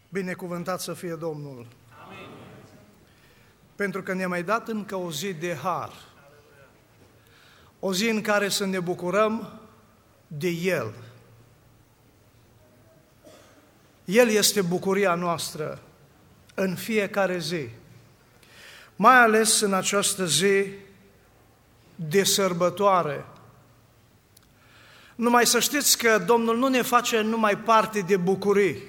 Binecuvântat să fie Domnul! Amin. Pentru că ne-a mai dat încă o zi de har, o zi în care să ne bucurăm de El. El este bucuria noastră în fiecare zi, mai ales în această zi de sărbătoare. Numai să știți că Domnul nu ne face numai parte de bucurii.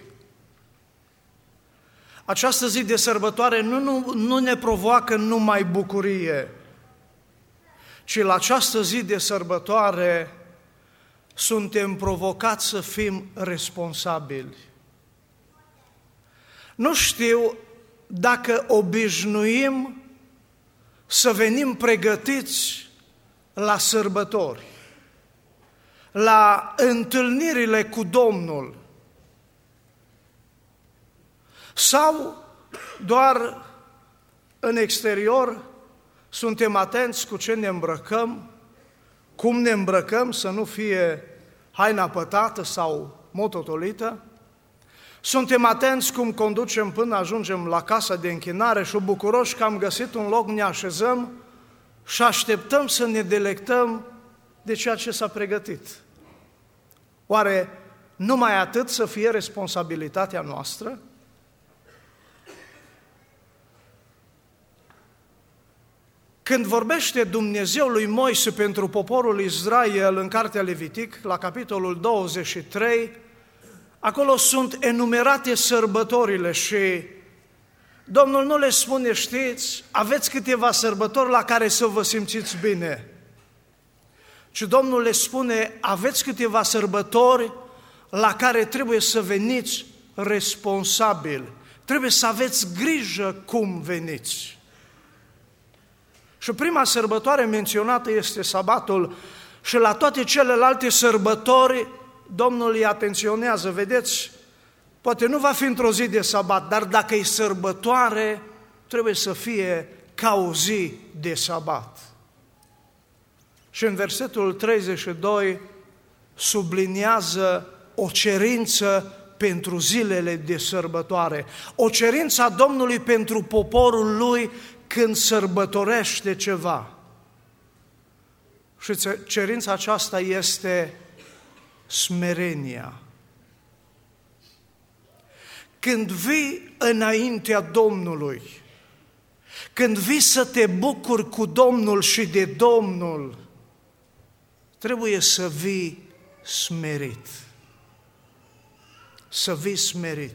Această zi de sărbătoare nu ne provoacă numai bucurie, ci la această zi de sărbătoare suntem provocați să fim responsabili. Nu știu dacă obișnuim să venim pregătiți la sărbători, la întâlnirile cu Domnul, sau doar în exterior suntem atenți cu ce ne îmbrăcăm, cum ne îmbrăcăm, să nu fie haina pătată sau mototolită. Suntem atenți cum conducem până ajungem la casa de închinare și bucuroși că am găsit un loc, ne așezăm și așteptăm să ne delectăm de ceea ce s-a pregătit. Oare numai atât să fie responsabilitatea noastră? Când vorbește Dumnezeu lui Moise pentru poporul Israel în Cartea Levitic, la capitolul 23, acolo sunt enumerate sărbătorile și Domnul nu le spune, știți, aveți câteva sărbători la care să vă simțiți bine, ci Domnul le spune, aveți câteva sărbători la care trebuie să veniți responsabili, trebuie să aveți grijă cum veniți. Și prima sărbătoare menționată este sabatul și la toate celelalte sărbători Domnul îi atenționează. Vedeți, poate nu va fi într-o zi de sabat, dar dacă e sărbătoare, trebuie să fie ca o zi de sabat. Și în versetul 32 subliniază o cerință pentru zilele de sărbătoare, o cerință a Domnului pentru poporul Lui când sărbătorește ceva. Și cerința aceasta este smerenia. Când vii înaintea Domnului, când vii să te bucuri cu Domnul și de Domnul, trebuie să vii smerit. Să vii smerit.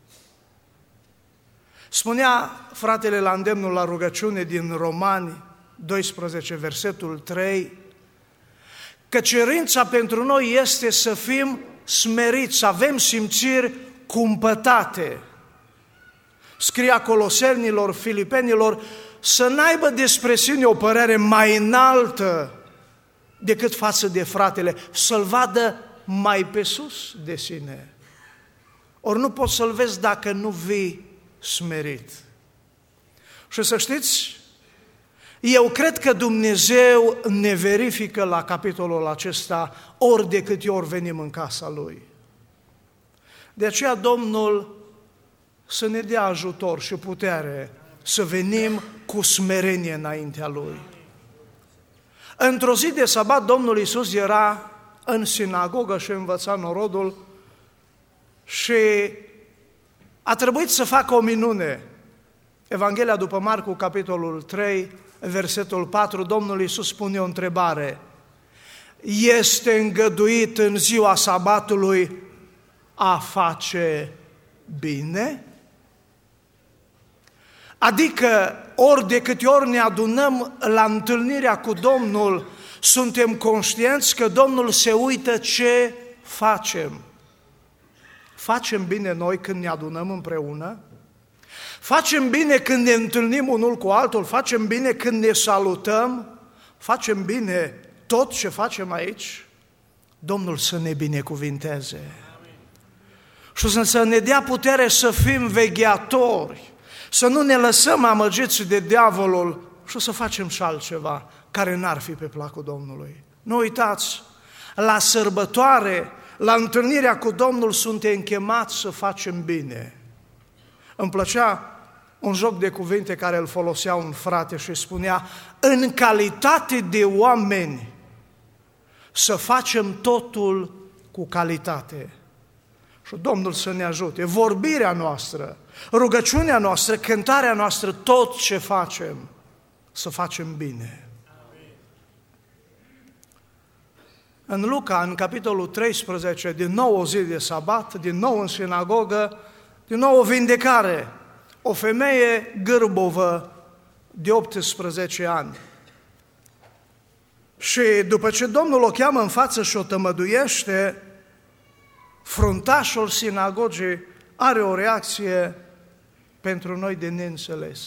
Spunea fratele la îndemnul la rugăciune din Romani 12, versetul 3, că cerința pentru noi este să fim smeriți, să avem simțiri cumpătate. Scria Colosenilor, Filipenilor, să n-aibă despre sine o părere mai înaltă decât față de fratele, să-l vadă mai pe sus de sine. Ori nu poți să-l vezi dacă nu vii smerit. Și să știți, eu cred că Dumnezeu ne verifică la capitolul acesta ori de câte ori venim în casa Lui. De aceea Domnul să ne dea ajutor și putere să venim cu smerenie înaintea Lui. Într-o zi de sabat Domnul Iisus era în sinagogă și învăța norodul și a trebuit să facă o minune. Evanghelia după Marcu, capitolul 3, versetul 4, Domnul Iisus pune o întrebare. Este îngăduit în ziua sabatului a face bine? Adică ori de câte ori ne adunăm la întâlnirea cu Domnul, suntem conștienți că Domnul se uită ce facem. Facem bine noi când ne adunăm împreună? Facem bine când ne întâlnim unul cu altul? Facem bine când ne salutăm? Facem bine tot ce facem aici? Domnul să ne binecuvinteze. Și să ne dea putere să fim vegheatori, să nu ne lăsăm amăgiți de diavolul și să facem și altceva care n-ar fi pe placul Domnului. Nu uitați, la sărbătoare, la întâlnirea cu Domnul suntem chemați să facem bine. Îmi plăcea un joc de cuvinte care îl folosea un frate și spunea: în calitate de oameni să facem totul cu calitate. Și Domnul să ne ajute. Vorbirea noastră, rugăciunea noastră, cântarea noastră, tot ce facem, să facem bine. În Luca, în capitolul 13, din nou o zi de sabat, din nou în sinagogă, din nou o vindecare. O femeie gârbovă de 18 ani. Și după ce Domnul o cheamă în față și o tămăduiește, fruntașul sinagogii are o reacție pentru noi de neînțeles.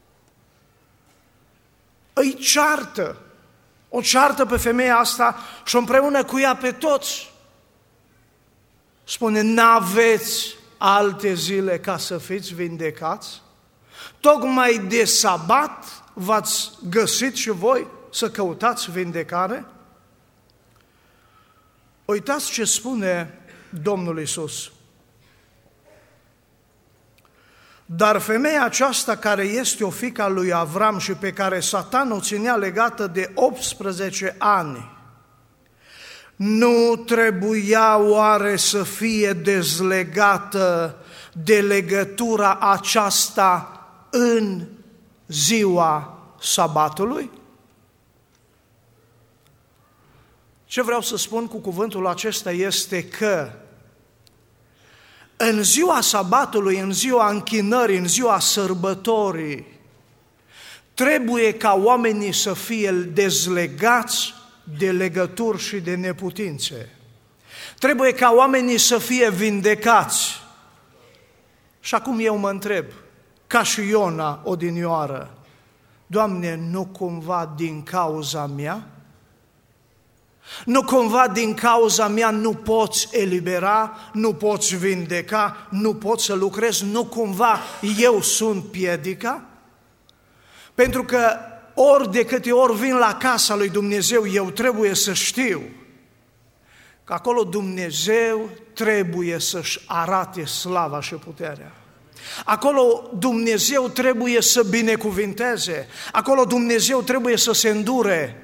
Îi ceartă, o ceartă pe femeia asta și împreună cu ea pe toți. Spune: n-aveți alte zile ca să fiți vindecați? Tocmai de sabat v-ați găsit și voi să căutați vindecare? Uitați ce spune Domnul Iisus. Dar femeia aceasta, care este o fiică a lui Avram și pe care Satan o ținea legată de 18 ani, nu trebuia oare să fie dezlegată de legătura aceasta în ziua sabatului? Ce vreau să spun cu cuvântul acesta este că în ziua sabatului, în ziua închinării, în ziua sărbătorii, trebuie ca oamenii să fie dezlegați de legături și de neputințe. Trebuie ca oamenii să fie vindecați. Și acum eu mă întreb, ca și Iona odinioară: Doamne, nu cumva din cauza mea? Nu cumva din cauza mea nu poți elibera, nu poți vindeca, nu poți să lucrezi? Nu cumva eu sunt piedica? Pentru că ori de câte ori vin la casa lui Dumnezeu, eu trebuie să știu că acolo Dumnezeu trebuie să-și arate slava și puterea. Acolo Dumnezeu trebuie să binecuvinteze, acolo Dumnezeu trebuie să se îndure.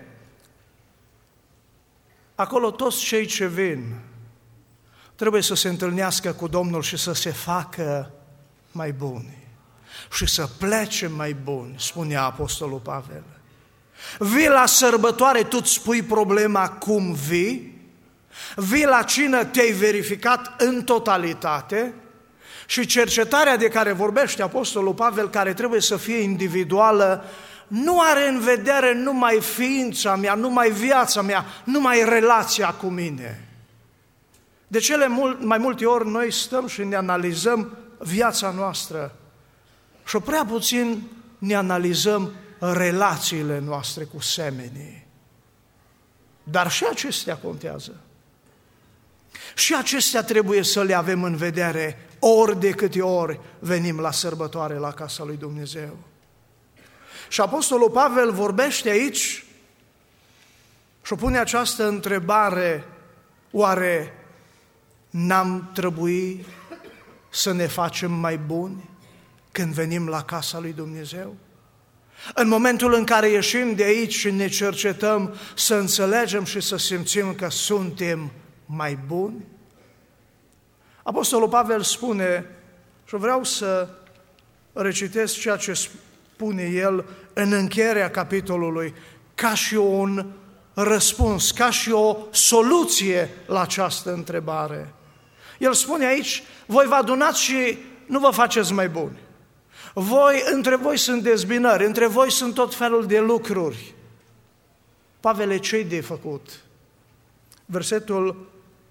Acolo toți cei ce vin trebuie să se întâlnească cu Domnul și să se facă mai buni și să plece mai buni, spunea Apostolul Pavel. Vii la sărbătoare, tu îți spui problema cum vii, vii la cină, te-ai verificat în totalitate și cercetarea de care vorbește Apostolul Pavel, care trebuie să fie individuală, nu are în vedere numai ființa mea, numai viața mea, numai relația cu mine. De cele mai multe ori noi stăm și ne analizăm viața noastră și prea puțin ne analizăm relațiile noastre cu semenii. Dar și acestea contează. Și acestea trebuie să le avem în vedere ori de câte ori venim la sărbătoare la casa lui Dumnezeu. Și Apostolul Pavel vorbește aici și pune această întrebare: oare n-am trebuit să ne facem mai buni când venim la casa lui Dumnezeu? În momentul în care ieșim de aici și ne cercetăm, să înțelegem și să simțim că suntem mai buni? Apostolul Pavel spune, și vreau să recitesc ceea ce spune el în încheierea capitolului, ca și un răspuns, ca și o soluție la această întrebare. El spune aici: voi vă adunați și nu vă faceți mai buni. Între voi sunt dezbinări, între voi sunt tot felul de lucruri. Pavele, ce-i de făcut? Versetul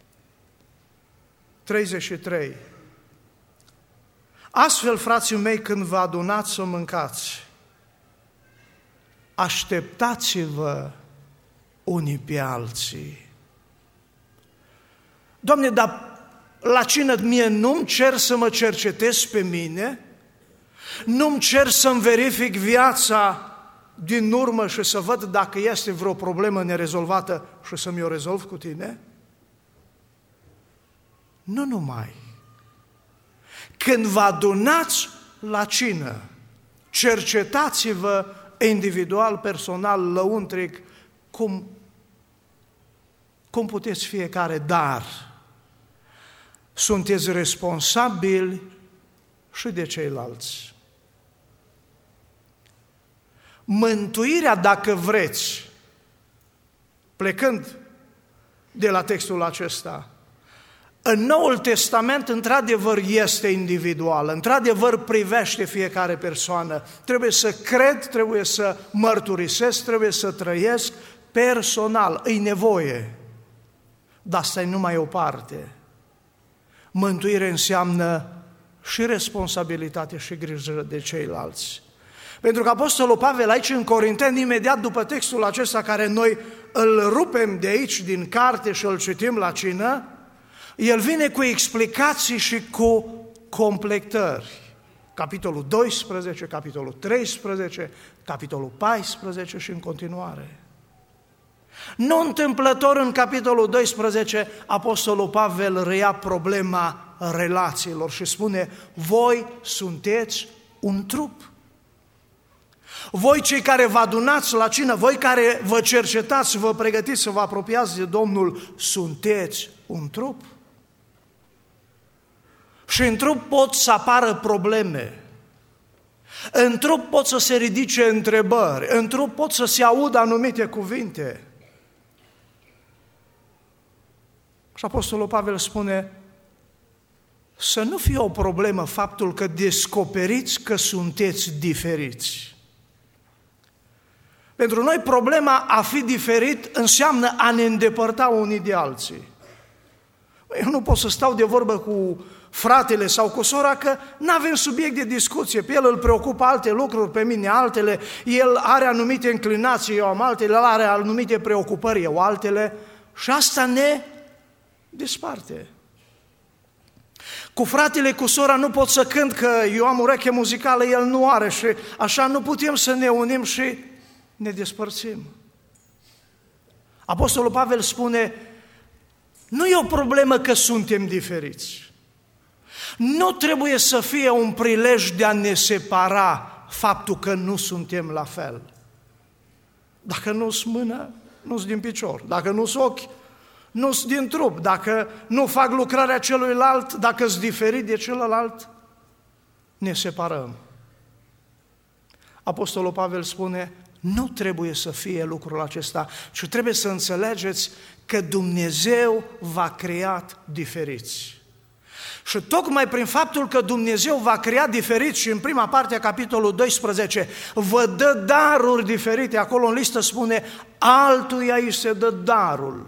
33. Astfel, frații mei, când vă adunați să mâncați, așteptați-vă unii pe alții. Doamne, dar la cină mie nu-mi cer să mă cercetez pe mine? Nu-mi cer să-mi verific viața din urmă și să văd dacă este vreo problemă nerezolvată și să mi-o rezolv cu tine? Nu numai. Când vă adunați, la cină. Cercetați-vă individual, personal, lăuntric, cum puteți fiecare, dar sunteți responsabili și de ceilalți. Mântuirea, dacă vreți, plecând de la textul acesta, în Noul Testament, într-adevăr, este individual, într-adevăr, privește fiecare persoană. Trebuie să cred, trebuie să mărturisesc, trebuie să trăiesc personal, îi nevoie. Dar asta e numai o parte. Mântuire înseamnă și responsabilitate și grijă de ceilalți. Pentru că Apostolul Pavel aici în Corinteni, imediat după textul acesta care noi îl rupem de aici din carte și îl citim la cină, el vine cu explicații și cu completări. Capitolul 12, capitolul 13, capitolul 14 și în continuare. Nu întâmplător în capitolul 12, Apostolul Pavel reia problema relațiilor și spune: voi sunteți un trup. Voi cei care vă adunați la cină, voi care vă cercetați, vă pregătiți să vă apropiați de Domnul, sunteți un trup. Și în trup pot să apară probleme, în trup pot să se ridice întrebări, în trup pot să se audă anumite cuvinte. Și Apostolul Pavel spune să nu fie o problemă faptul că descoperiți că sunteți diferiți. Pentru noi problema a fi diferit înseamnă a ne îndepărta unii de alții. Eu nu pot să stau de vorbă cu fratele sau cu sora că nu avem subiect de discuție. Pe el îl preocupă alte lucruri, pe mine altele, el are anumite inclinații, eu am altele, el are anumite preocupări, eu altele, și asta ne desparte. Cu fratele, cu sora nu pot să cânt că eu am ureche muzicală, el nu are și așa nu putem să ne unim și ne despărțim. Apostolul Pavel spune: nu e o problemă că suntem diferiți. Nu trebuie să fie un prilej de a ne separa faptul că nu suntem la fel. Dacă nu-s mână, nu-s din picior. Dacă nu-s ochi, nu-s din trup. Dacă nu fac lucrarea celuilalt, dacă-s diferit de celălalt, ne separăm. Apostolul Pavel spune: nu trebuie să fie lucrul acesta, ci trebuie să înțelegeți că Dumnezeu v-a creat diferiți. Și tocmai prin faptul că Dumnezeu v-a creat diferiți, și în prima parte a capitolului 12 vă dă daruri diferite, acolo în listă spune: altuia îi se dă darul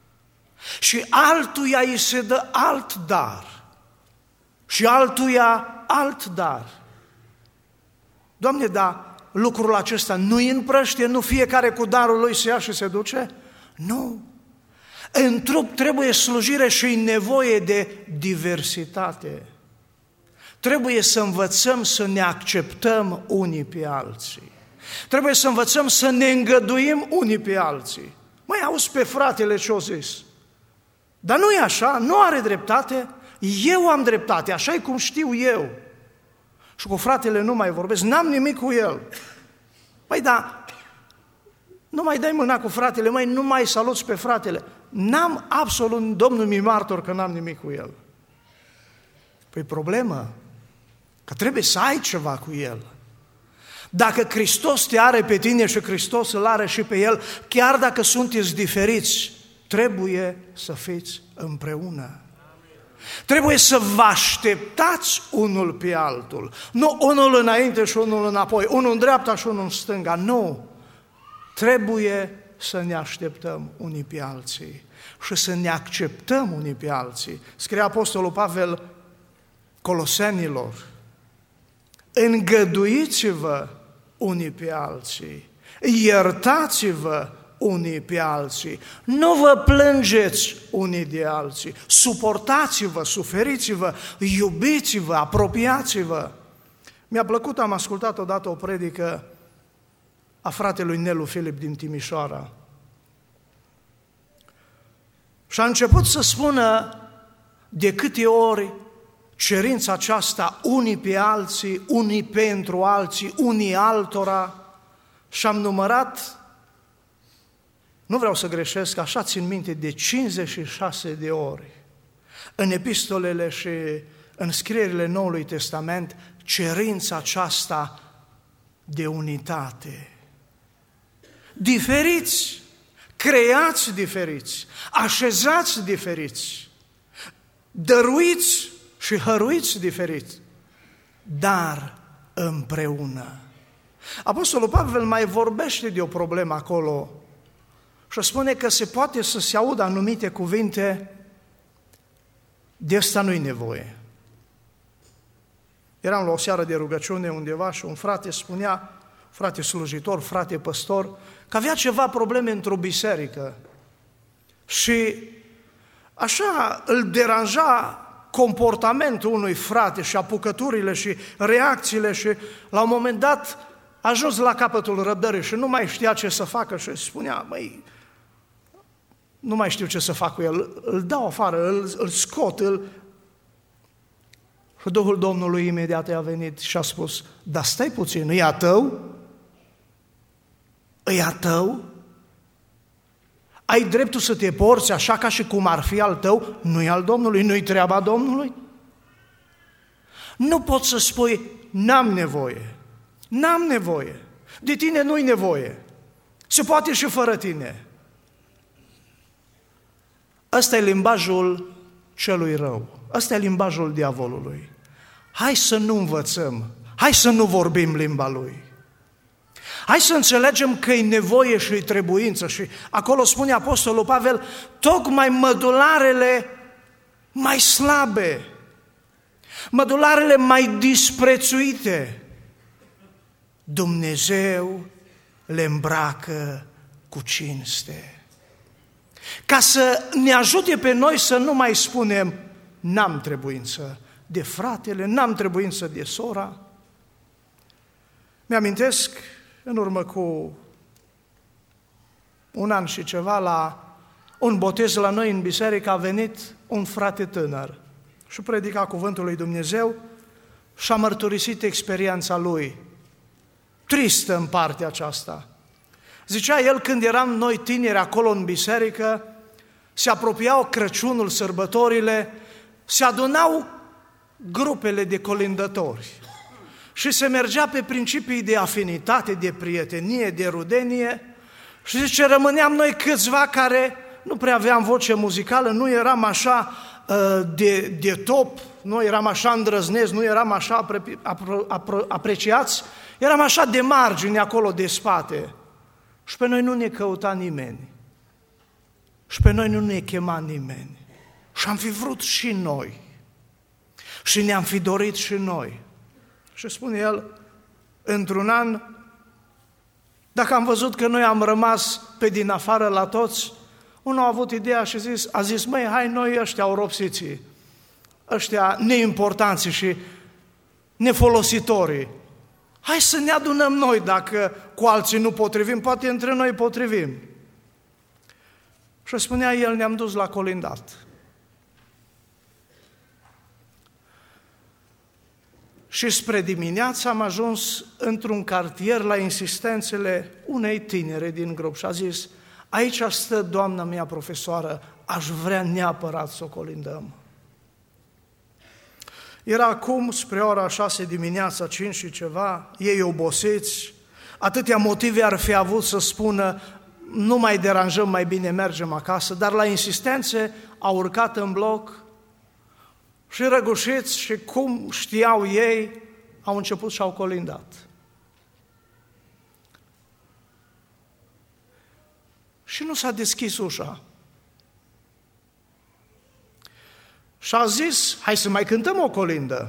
și altuia îi se dă alt dar și altuia alt dar. Doamne, da, lucrul acesta nu-i împrăștie, nu fiecare cu darul lui se ia și se duce? Nu. În trup trebuie slujire și nevoie de diversitate. Trebuie să învățăm să ne acceptăm unii pe alții. Trebuie să învățăm să ne îngăduim unii pe alții. Măi, auzi pe fratele ce-o zis. Dar nu e așa, nu are dreptate, eu am dreptate, așa e cum știu eu. Și cu fratele nu mai vorbesc, n-am nimic cu el. Păi da, nu mai dai mâna cu fratele, măi, nu mai saluți pe fratele. N-am absolut, Domnul mi martor că n-am nimic cu el. Păi problemă, că trebuie să ai ceva cu el. Dacă Hristos te are pe tine și Hristos îl are și pe el, chiar dacă sunteți diferiți, trebuie să fiți împreună. Trebuie să vă așteptați unul pe altul. Nu unul înainte și unul înapoi, unul în dreapta și unul în stânga. Nu. Trebuie să ne așteptăm unii pe alții și să ne acceptăm unii pe alții. Scrie Apostolul Pavel Colosenilor: îngăduiți-vă unii pe alții, iertați-vă unii pe alții, nu vă plângeți unii de alții, suportați-vă, suferiți-vă, iubiți-vă, apropiați-vă. Mi-a plăcut, am ascultat odată o predică a fratelui Nelu Filip din Timișoara și a început să spună de câte ori cerința aceasta unii pe alții, unii pentru alții, unii altora, și am numărat, nu vreau să greșesc, așa țin minte, de 56 de ori în epistolele și în scrierile Noului Testament, cerința aceasta de unitate. Diferiți, creați diferiți, așezați diferiți, dăruiți și hăruiți diferiți, dar împreună. Apostolul Pavel mai vorbește de o problemă acolo și spune că se poate să se audă anumite cuvinte, de asta nu-i nevoie. Eram la o seară de rugăciune undeva și un frate spunea, frate slujitor, frate păstor, că avea ceva probleme într-o biserică și așa îl deranja comportamentul unui frate și apucăturile și reacțiile și la un moment dat a ajuns la capătul răbdării și nu mai știa ce să facă și spunea, măi, nu mai știu ce să fac cu el, îl dau afară, îl scot, Și Duhul Domnului imediat a venit și a spus, dar stai puțin, e a tău? E a tău? Ai dreptul să te porți așa ca și cum ar fi al tău? Nu e al Domnului, nu-i treaba Domnului? Nu poți să spui, n-am nevoie, n-am nevoie, de tine nu-i nevoie, se poate și fără tine. Ăsta e limbajul celui rău, ăsta e limbajul diavolului. Hai să nu învățăm, hai să nu vorbim limba lui. Hai să înțelegem că e nevoie și e trebuință. Și acolo spune Apostolul Pavel, tocmai mădularele mai slabe, mădularele mai disprețuite, Dumnezeu le îmbracă cu cinste. Ca să ne ajute pe noi să nu mai spunem, n-am trebuință de fratele, n-am trebuință de sora. Mi-amintesc, în urmă cu un an și ceva, la un botez la noi în biserică, a venit un frate tânăr și predica cuvântul lui Dumnezeu și a mărturisit experiența lui, tristă în partea aceasta. Zicea el, când eram noi tineri acolo în biserică, se apropiau Crăciunul, sărbătorile, se adunau grupele de colindători și se mergea pe principii de afinitate, de prietenie, de rudenie și zice, rămâneam noi câțiva care nu prea aveam voce muzicală, nu eram așa de top, nu eram așa îndrăzneți, nu eram așa apreciați, eram așa de margine acolo de spate. Și pe noi nu ne căuta nimeni. Și pe noi nu ne chema nimeni. Și am fi vrut și noi. Și ne-am fi dorit și noi. Și spune el, într-un an, dacă am văzut că noi am rămas pe din afară la toți, unul a avut ideea și a zis, măi, hai noi ăștia oropsiții, ăștia neimportanții și nefolositorii, hai să ne adunăm noi, dacă cu alții nu potrivim, poate între noi potrivim. Și spunea el, ne-am dus la colindat. Și spre dimineață am ajuns într-un cartier la insistențele unei tinere din grup și a zis, aici stă doamna mea profesoară, aș vrea neapărat să o colindăm. Era acum spre ora 6 dimineața, 5 și ceva, ei obosiți, atâtea motive ar fi avut să spună, nu mai deranjăm, mai bine mergem acasă, dar la insistențe au urcat în bloc și răgușiți și cum știau ei, au început și au colindat. Și nu s-a deschis ușa. Și a zis, hai să mai cântăm o colindă.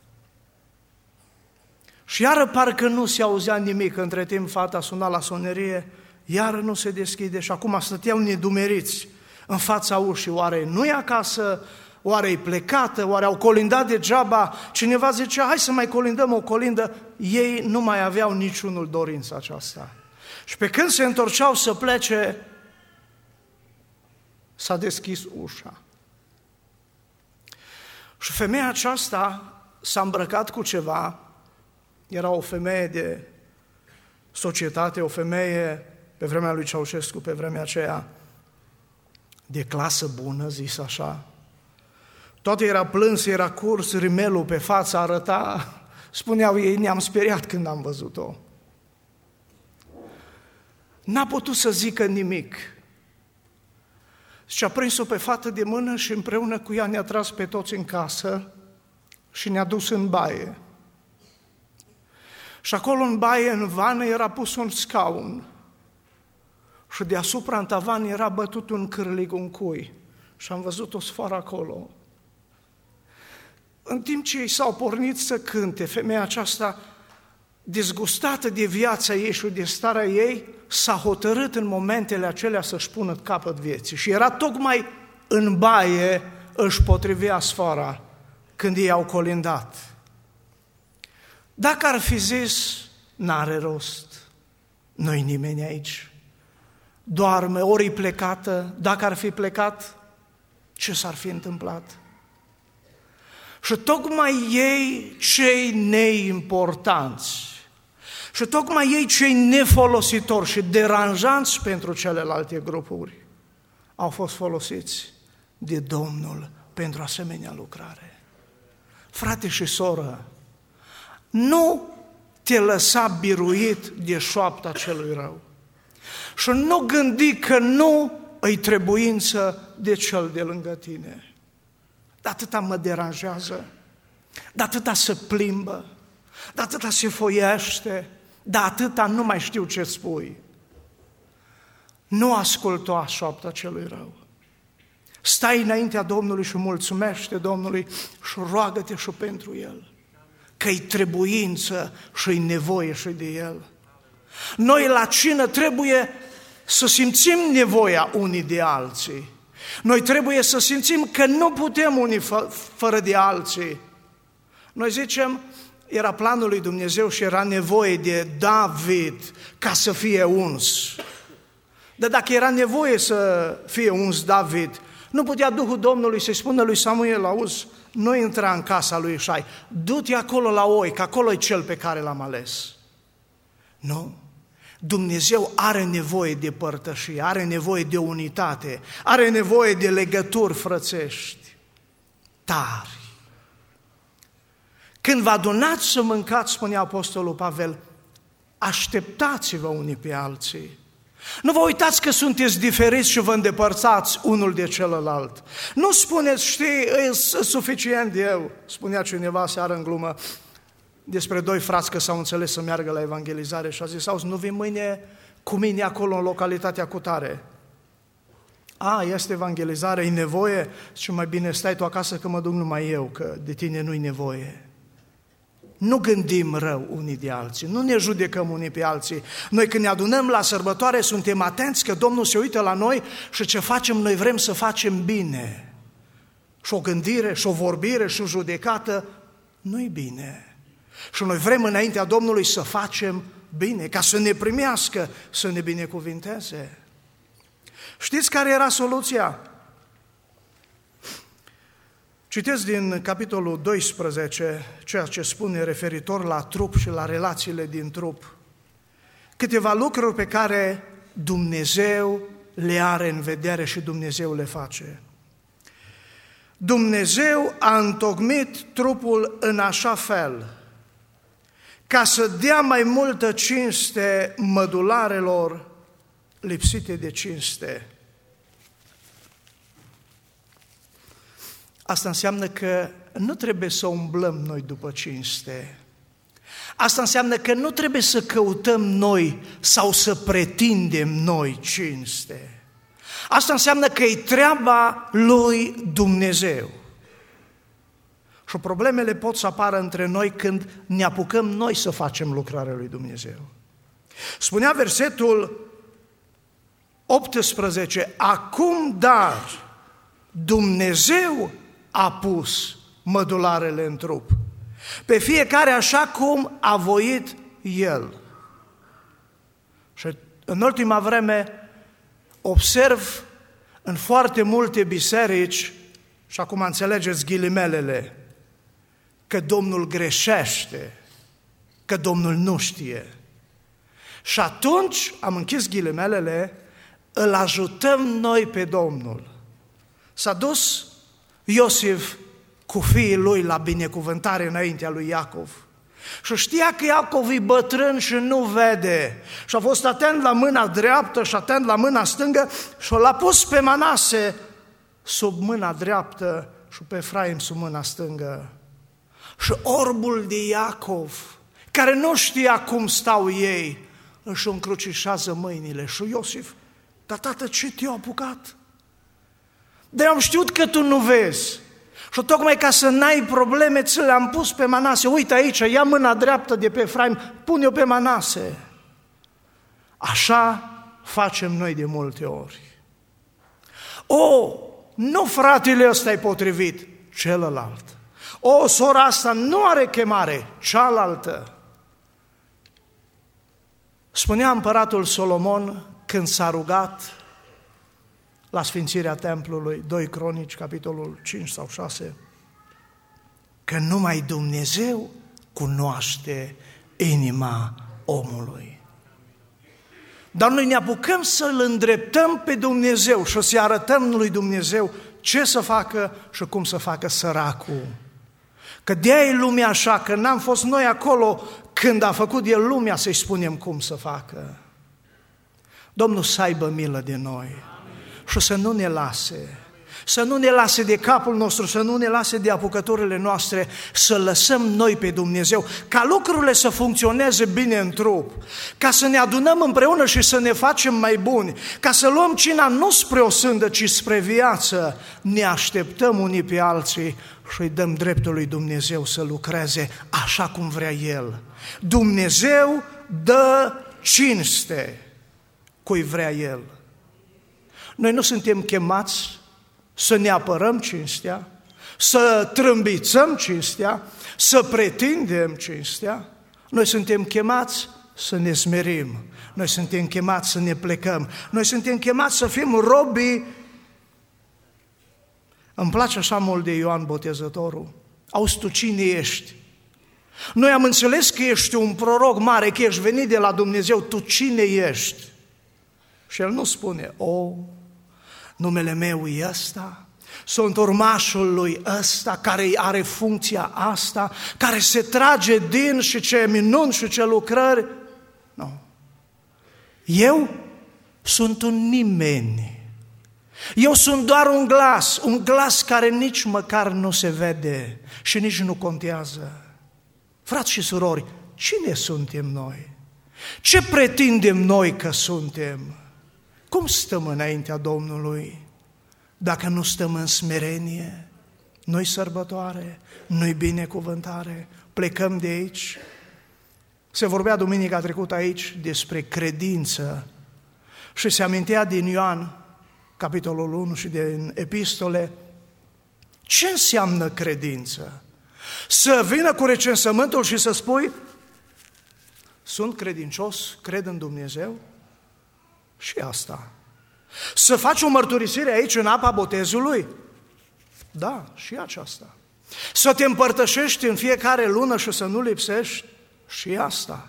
Și iară parcă nu se auzea nimic, între timp fata suna la sonerie, iară nu se deschide și acum stăteau nedumeriți în fața ușii, oare nu e acasă, oare e plecată, oare au colindat degeaba, cineva zicea, hai să mai colindăm o colindă, ei nu mai aveau niciunul dorința aceasta. Și pe când se întorceau să plece, s-a deschis ușa. Și femeia aceasta s-a îmbrăcat cu ceva, era o femeie de societate, o femeie pe vremea lui Ceaușescu, pe vremea aceea, de clasă bună, zis așa. Toate era plâns, era curs, rimelul pe față arăta, spuneau ei, ne-am speriat când am văzut-o. N-a putut să zică nimic. Și a prins-o pe fată de mână și împreună cu ea ne-a tras pe toți în casă și ne-a dus în baie. Și acolo în baie, în vană, era pus un scaun și deasupra în tavan era bătut un cârlig, un cui. Și am văzut o sfoară acolo. În timp ce ei s-au pornit să cânte, femeia aceasta, dezgustată de viața ei și de starea ei, s-a hotărât în momentele acelea să-și pună capăt vieții. Și era tocmai în baie își potrivea sfoara când ei au colindat. Dacă ar fi zis, n-are rost, nu-i nimeni aici, doarme, ori plecată, dacă ar fi plecat, ce s-ar fi întâmplat? Și tocmai ei, cei neimportanți, și tocmai ei, cei nefolositori și deranjanți pentru celelalte grupuri, au fost folosiți de Domnul pentru asemenea lucrare. Frate și soră, nu te lăsa biruit de șoapta celui rău și nu gândi că nu îi trebuință de cel de lângă tine. De atâta mă deranjează, de atâta se plimbă, de atâta se foiește, de atâta nu mai știu ce spui. Nu asculta șoapta celui rău. Stai înaintea Domnului și mulțumește Domnului și roagă-te și pentru El, că-i trebuință și-i nevoie și de El. Noi la cină trebuie să simțim nevoia unii de alții. Noi trebuie să simțim că nu putem unii fără de alții. Noi zicem, era planul lui Dumnezeu și era nevoie de David ca să fie uns. Dar dacă era nevoie să fie uns David, nu putea Duhul Domnului să-i spună lui Samuel, auzi, nu intra în casa lui Ișai, du-te acolo la oi, că acolo e cel pe care l-am ales. Nu. Dumnezeu are nevoie de părtășie, are nevoie de unitate, are nevoie de legături frățești tari. Când vă adunați să mâncați, spunea Apostolul Pavel, așteptați-vă unii pe alții. Nu vă uitați că sunteți diferiți și vă îndepărtați unul de celălalt. Nu spuneți, știi, e suficient eu, spunea cineva seară în glumă, despre doi frați că s-au înțeles să meargă la evangelizare și a zis, auzi, nu vii mâine cu mine acolo în localitatea cutare? Este evangelizare, e nevoie? Și mai bine stai tu acasă că mă duc numai eu, că de tine nu-i nevoie. Nu gândim rău unii de alții, nu ne judecăm unii pe alții. Noi când ne adunăm la sărbătoare suntem atenți că Domnul se uită la noi și ce facem noi vrem să facem bine. Și o gândire, și o vorbire, și o judecată nu-i bine. Și noi vrem înaintea Domnului să facem bine, ca să ne primească, să ne binecuvinteze. Știți care era soluția? Citesc din capitolul 12, ceea ce spune referitor la trup și la relațiile din trup. Câteva lucruri pe care Dumnezeu le are în vedere și Dumnezeu le face. Dumnezeu a întocmit trupul în așa fel ca să dea mai multă cinste mădularelor lipsite de cinste. Asta înseamnă că nu trebuie să umblăm noi după cinste. Asta înseamnă că nu trebuie să căutăm noi sau să pretindem noi cinste. Asta înseamnă că e treaba lui Dumnezeu. Și problemele pot să apară între noi când ne apucăm noi să facem lucrarea lui Dumnezeu. Spunea versetul 18, acum dar Dumnezeu a pus mădularele în trup, pe fiecare așa cum a voit El. Și în ultima vreme observ în foarte multe biserici Și acum înțelegeți ghilimelele, că Domnul greșește, că Domnul nu știe. Și atunci, am închis ghilimelele, îl ajutăm noi pe Domnul. S-a dus Iosif cu fiii lui la binecuvântare înaintea lui Iacov. Și știa că Iacov e bătrân și nu vede. Și a fost atent la mâna dreaptă și atent la mâna stângă și l-a pus pe Manase sub mâna dreaptă și pe Efraim sub mâna stângă. Și orbul de Iacov, care nu știa cum stau ei, își încrucișează mâinile. Și Iosif: dar tată, ce te-a apucat? Dar eu am știut că tu nu vezi. Și tocmai ca să n-ai probleme, ți le-am pus pe Manase. Uite aici, ia mâna dreaptă de pe Efraim, pune-o pe Manase. Așa facem noi de multe ori. Nu fratele ăsta e potrivit, celălalt. Sora asta nu are chemare, cealaltă. Spunea împăratul Solomon când s-a rugat la sfințirea templului, 2 Cronici, capitolul 5 sau 6, că numai Dumnezeu cunoaște inima omului. Dar noi ne apucăm să-L îndreptăm pe Dumnezeu și să-i arătăm lui Dumnezeu ce să facă și cum să facă săracul. Că de-aia e lumea așa, că n-am fost noi acolo când a făcut El lumea să-i spunem cum să facă. Domnul să aibă milă de noi și să nu ne lase. Să nu ne lase de capul nostru, să nu ne lase de apucăturile noastre, să lăsăm noi pe Dumnezeu, ca lucrurile să funcționeze bine în trup, ca să ne adunăm împreună și să ne facem mai buni, ca să luăm cina nu spre o sândă, ci spre viață. Ne așteptăm unii pe alții și îi dăm dreptul lui Dumnezeu să lucreze așa cum vrea El. Dumnezeu dă cinste cui vrea El. Noi nu suntem chemați să ne apărăm cinstea, să trâmbițăm cinstea, să pretindem cinstea. Noi suntem chemați să ne smerim, noi suntem chemați să ne plecăm, noi suntem chemați să fim robii. Îmi place așa mult de Ioan Botezătorul. Auzi, tu cine ești? Noi am înțeles că ești un proroc mare, că ești venit de la Dumnezeu, tu cine ești? Și el nu spune: numele meu e ăsta, sunt urmașul lui ăsta, care are funcția asta, care se trage din și ce minuni și ce lucrări. Nu. Eu sunt un nimeni. Eu sunt doar un glas care nici măcar nu se vede și nici nu contează. Frați și surori, cine suntem noi? Ce pretindem noi că suntem? Cum stăm înaintea Domnului dacă nu stăm în smerenie? Nu-i sărbătoare, nu-i binecuvântare, plecăm de aici. Se vorbea duminica trecută aici despre credință și se amintea din Ioan, capitolul 1 și din epistole, ce înseamnă credință? Să vină cu recensământul și să spui: sunt credincios, cred în Dumnezeu? Și asta. Să faci o mărturisire aici în apa botezului? Da, și aceasta. Să te împărtășești în fiecare lună și să nu lipsești? Și asta.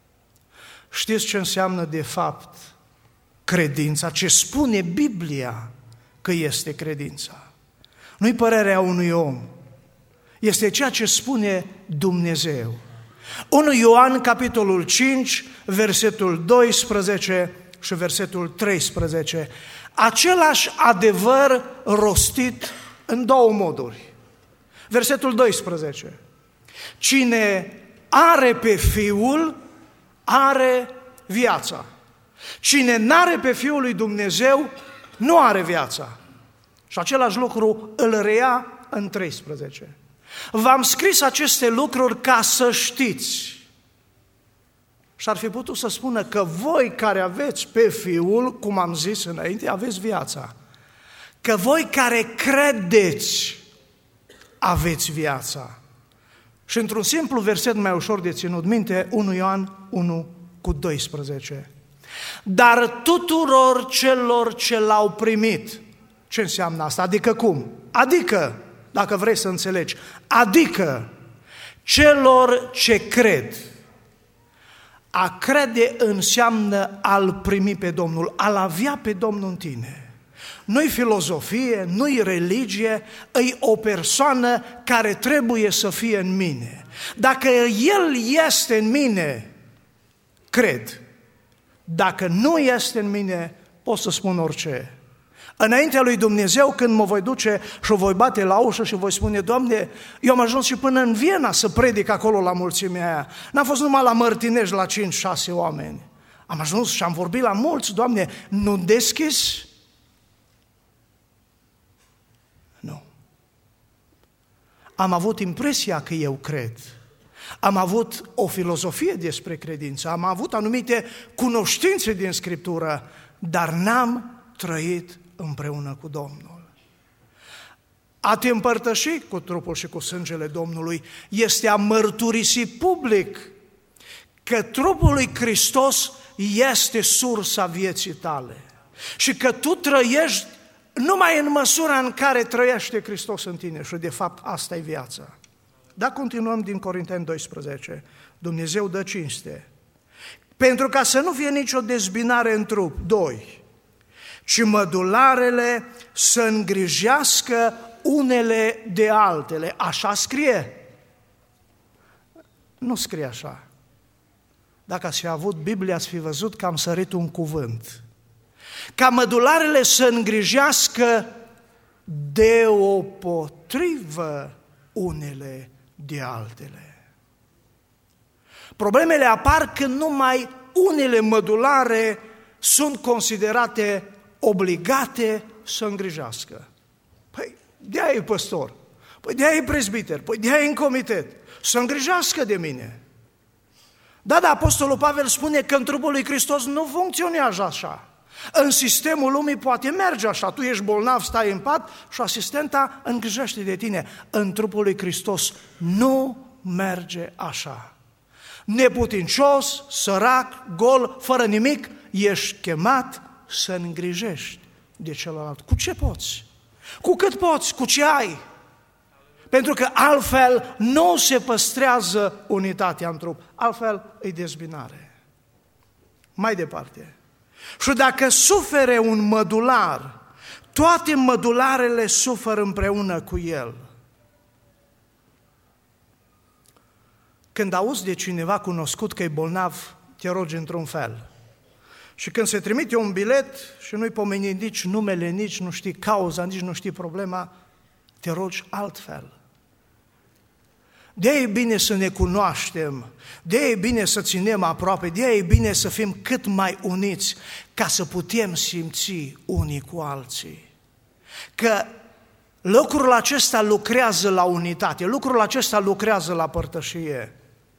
Știți ce înseamnă de fapt credința? Ce spune Biblia că este credința? Nu-i părerea unui om. Este ceea ce spune Dumnezeu. 1 Ioan, capitolul 5, versetul 12 și versetul 13. Același adevăr rostit în două moduri. Versetul 12. Cine are pe Fiul, are viața. Cine n-are pe Fiul lui Dumnezeu, nu are viața. Și același lucru îl reia în 13. V-am scris aceste lucruri ca să știți. Și ar fi putut să spună că voi care aveți pe Fiul, cum am zis înainte, aveți viața. Că voi care credeți, aveți viața. Și într-un simplu verset mai ușor de ținut minte, 1 Ioan 1 cu 12. Dar tuturor celor ce l-au primit, Ce înseamnă asta? Adică cum? Adică, dacă vrei să înțelegi, adică celor ce cred. A crede înseamnă a-L primi pe Domnul, a-L avea pe Domnul în tine. Nu-i filozofie, nu-i religie, e o persoană care trebuie să fie în mine. Dacă El este în mine, cred. Dacă nu este în mine, pot să spun orice. Înaintea lui Dumnezeu, când mă voi duce și o voi bate la ușă și voi spune: Doamne, eu am ajuns și până în Viena să predic acolo la mulțimea aia. N-am fost numai la Mărtinești la 5-6 oameni. Am ajuns și am vorbit la mulți. Doamne, nu deschizi? Nu. Am avut impresia că eu cred. Am avut o filozofie despre credință, am avut anumite cunoștințe din Scriptură, dar n-am trăit împreună cu Domnul. A te împărtăși cu trupul și cu sângele Domnului este a mărturisi public că trupul lui Hristos este sursa vieții tale și că tu trăiești numai în măsura în care trăiește Hristos în tine și de fapt asta e viața. Da, continuăm din Corinteni 12. Dumnezeu dă cinste. Pentru ca să nu fie nicio dezbinare în trup. 2. Ci mădularele să îngrijească unele de altele. Așa scrie? Nu scrie așa. Dacă ați fi avut Biblia, ați fi văzut că am sărit un cuvânt. Ca mădularele să îngrijească deopotrivă unele de altele. Problemele apar când numai unele mădulare sunt considerate obligate să îngrijească. Păi, de-aia e păstor, păi de-aia e prezbiter, păi de-aia e în comitet, să îngrijească de mine. Da, Apostolul Pavel spune că în trupul lui Hristos nu funcționează așa. În sistemul lumii poate merge așa, tu ești bolnav, stai în pat și asistenta îngrijește de tine. În trupul lui Hristos nu merge așa. Neputincios, sărac, gol, fără nimic, ești chemat să îngrijești de celălalt. Cu ce poți? Cu cât poți? Cu ce ai? Pentru că altfel nu se păstrează unitatea în trup, altfel e dezbinare. Mai departe. Și dacă sufere un mădular, toate mădularele suferă împreună cu el. Când auzi de cineva cunoscut că e bolnav, te rogi într-un fel. Și când se trimite un bilet și nu-i pomeni nici numele, nici nu știi cauza, nici nu știi problema, te rogi altfel. De-aia e bine să ne cunoaștem, de-aia e bine să ținem aproape, de-aia e bine să fim cât mai uniți, ca să putem simți unii cu alții. Că lucrul acesta lucrează la unitate, lucrul acesta lucrează la părtășie.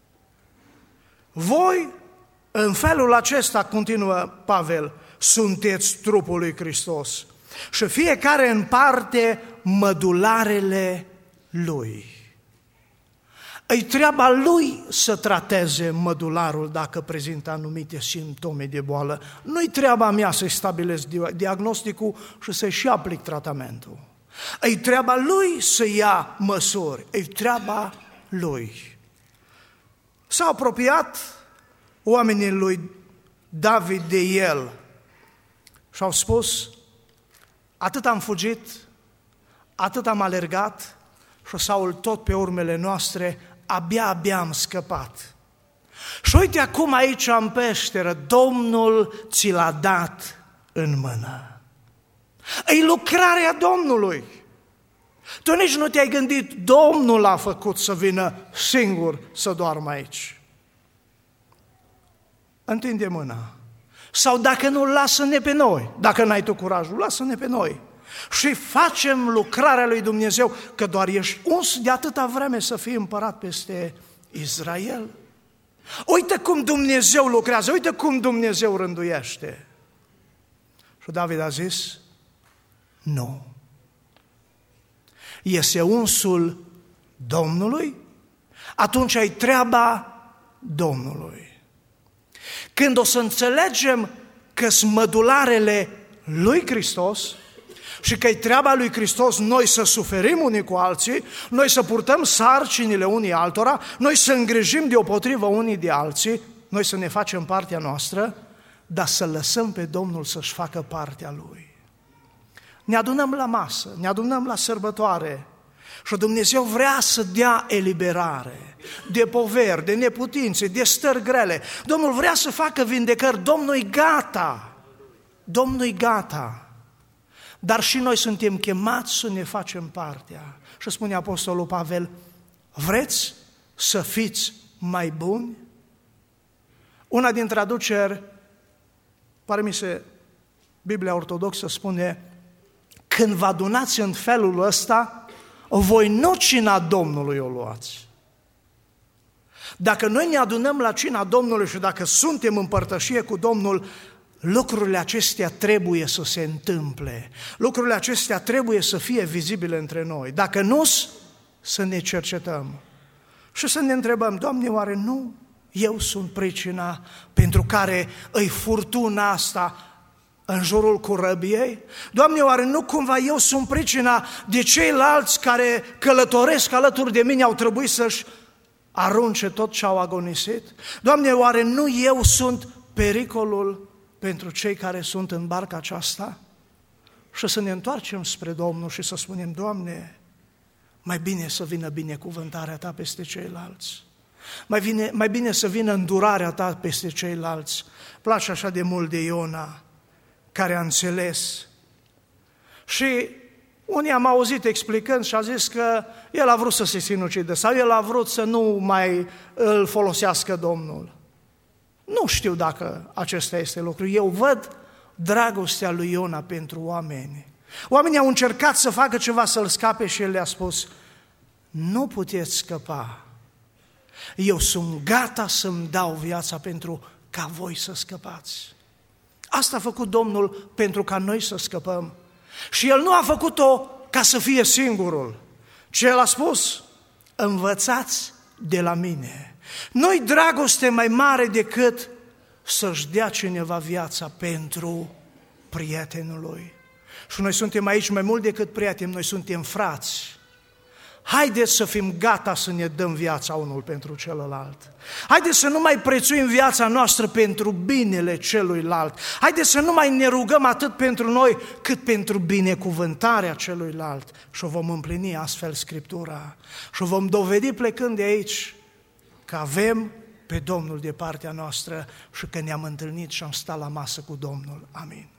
Voi, în felul acesta, continuă Pavel, sunteți trupul lui Hristos și fiecare în parte mădularele lui. E treaba lui să trateze mădularul dacă prezintă anumite simptome de boală. Nu-i treaba mea să-i stabilesc diagnosticul și să-i și aplic tratamentul. E treaba lui să ia măsuri, e treaba lui. S-au apropiat oamenii lui David de el și au spus: atât am fugit, atât am alergat și Saul tot pe urmele noastre, abia am scăpat. Și uite acum aici în peșteră, Domnul ți l-a dat în mână. E lucrarea Domnului. Tu nici nu te-ai gândit, Domnul a făcut să vină singur să doarmă aici. Întinde mâna. Sau dacă nu, lasă-ne pe noi. Dacă n-ai tu curajul, lasă-ne pe noi. Și facem lucrarea lui Dumnezeu, că doar ești uns de atâta vreme să fii împărat peste Israel. Uite cum Dumnezeu lucrează, uite cum Dumnezeu rânduiește. Și David a zis: nu. Este unsul Domnului, atunci ai treaba Domnului. Când o să înțelegem că sunt mădularele lui Hristos și că e treaba lui Hristos noi să suferim unii cu alții, noi să purtăm sarcinile unii altora, noi să îngrijim deopotrivă unii de alții, noi să ne facem partea noastră, dar să lăsăm pe Domnul să-și facă partea Lui. Ne adunăm la masă, ne adunăm la sărbătoare și Dumnezeu vrea să dea eliberare de poveri, de neputințe, de stări grele. Domnul vrea să facă vindecări, Domnul-i gata, Domnul-i gata. Dar și noi suntem chemați să ne facem partea. Și spune Apostolul Pavel, vreți să fiți mai buni? Una din traduceri, pare mi se, Biblia Ortodoxă spune, când vă adunați în felul ăsta, voi nu cina Domnului o luați. Dacă noi ne adunăm la cina Domnului și dacă suntem în părtășie cu Domnul, lucrurile acestea trebuie să se întâmple. Lucrurile acestea trebuie să fie vizibile între noi. Dacă nu, să ne cercetăm și să ne întrebăm, Doamne, oare nu eu sunt pricina pentru care îi furtuna asta în jurul corăbiei? Doamne, oare nu cumva eu sunt pricina de ceilalți care călătoresc alături de mine, au trebuit să-și arunce tot ce au agonisit? Doamne, oare nu eu sunt pericolul pentru cei care sunt în barca aceasta? Și să ne întoarcem spre Domnul și să spunem, Doamne, mai bine să vină binecuvântarea Ta peste ceilalți. Mai bine să vină îndurarea Ta peste ceilalți. Place așa de mult de Iona, care a înțeles. Și unii am auzit explicând și a zis că el a vrut să se sinucidă sau el a vrut să nu mai îl folosească Domnul. Nu știu dacă acesta este lucru. Eu văd dragostea lui Iona pentru oameni. Oamenii au încercat să facă ceva să-l scape și el le-a spus, nu puteți scăpa. Eu sunt gata să-mi dau viața pentru ca voi să scăpați. Asta a făcut Domnul pentru ca noi să scăpăm. Și El nu a făcut-o ca să fie singurul, ci El a spus, învățați de la mine. Nu-i dragoste mai mare decât să-și dea cineva viața pentru prietenul lui. Și noi suntem aici mai mult decât prieteni, noi suntem frați. Haideți să fim gata să ne dăm viața unul pentru celălalt. Haideți să nu mai prețuim viața noastră pentru binele celuilalt. Haideți să nu mai ne rugăm atât pentru noi, cât pentru binecuvântarea celuilalt. Și o vom împlini astfel Scriptura. Și o vom dovedi plecând de aici că avem pe Domnul de partea noastră și că ne-am întâlnit și am stat la masă cu Domnul. Amin.